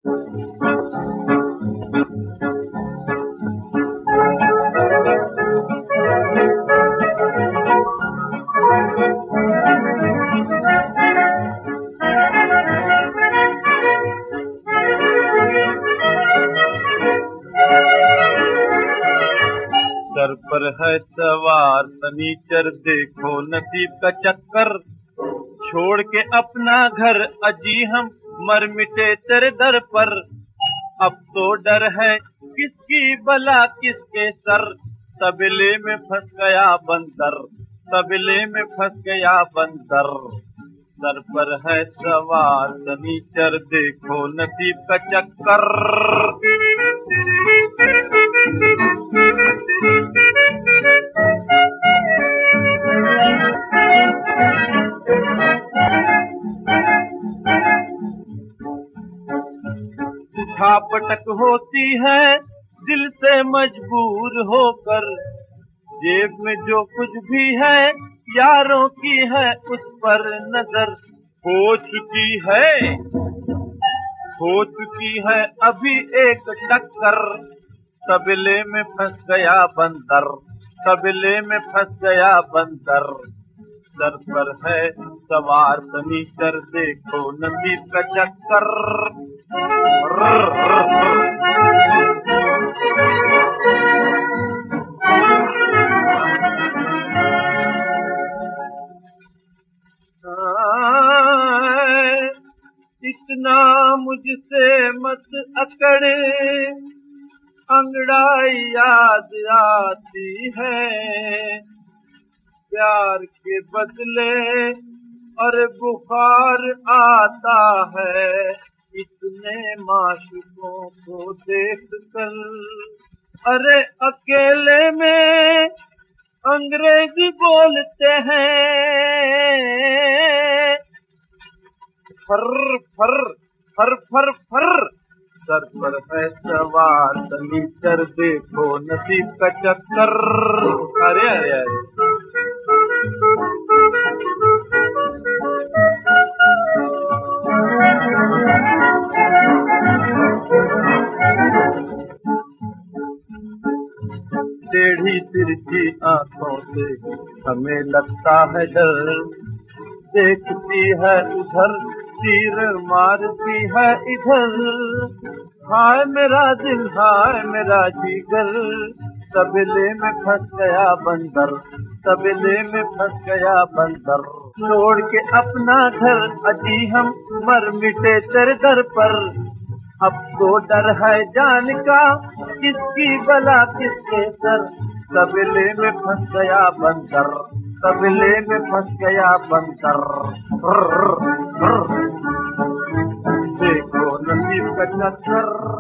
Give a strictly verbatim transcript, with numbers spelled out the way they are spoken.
Sir पर है सवार शनीचर, देखो नसीब का चक्कर, छोड़ के अपना घर अजी हम मर मिटे तेरे दर पर। अब तो डर है किसकी भला किसके सर, तबले में फंस गया बंदर, तबले में फंस गया बंदर। सर पर है सवार शनीचर, देखो नसीब का चक्कर। उठापटक होती है दिल से मजबूर होकर, जेब में जो कुछ भी है यारों की है उस पर नजर। हो चुकी है हो चुकी है अभी एक टक्कर, तबले में फंस गया बंदर, तबले में फंस गया बंदर। सर पर है सवार शनीचर, देखो नसीब का चक्कर। इतना मुझसे मत अकड़, अंगड़ाई याद आती है, प्यार के बदले और बुखार आता है, इतने माशूकों को देख कर। अरे अकेले में अंग्रेजी बोलते हैं, फर फर फर फर फर। सर पर है सवार शनीचर, देखो नसीब का चक्कर। अरे अरे अरे टेढ़ी तिरछी आंखों से हमें लगता है डर, देखती है उधर तीर मारती है इधर। हाय मेरा दिल हाय मेरा जिगर, तबले में फंस गया बंदर, तबले में फंस गया बंदर। छोड़ के अपना घर अजी हम मर मिटे तेरे दर पर। अब तो डर है जान का किसकी भला किसके सर, तबले में फंस गया बंदर, तबले में फंस गया बंदर। देखो नसीब का चक्कर।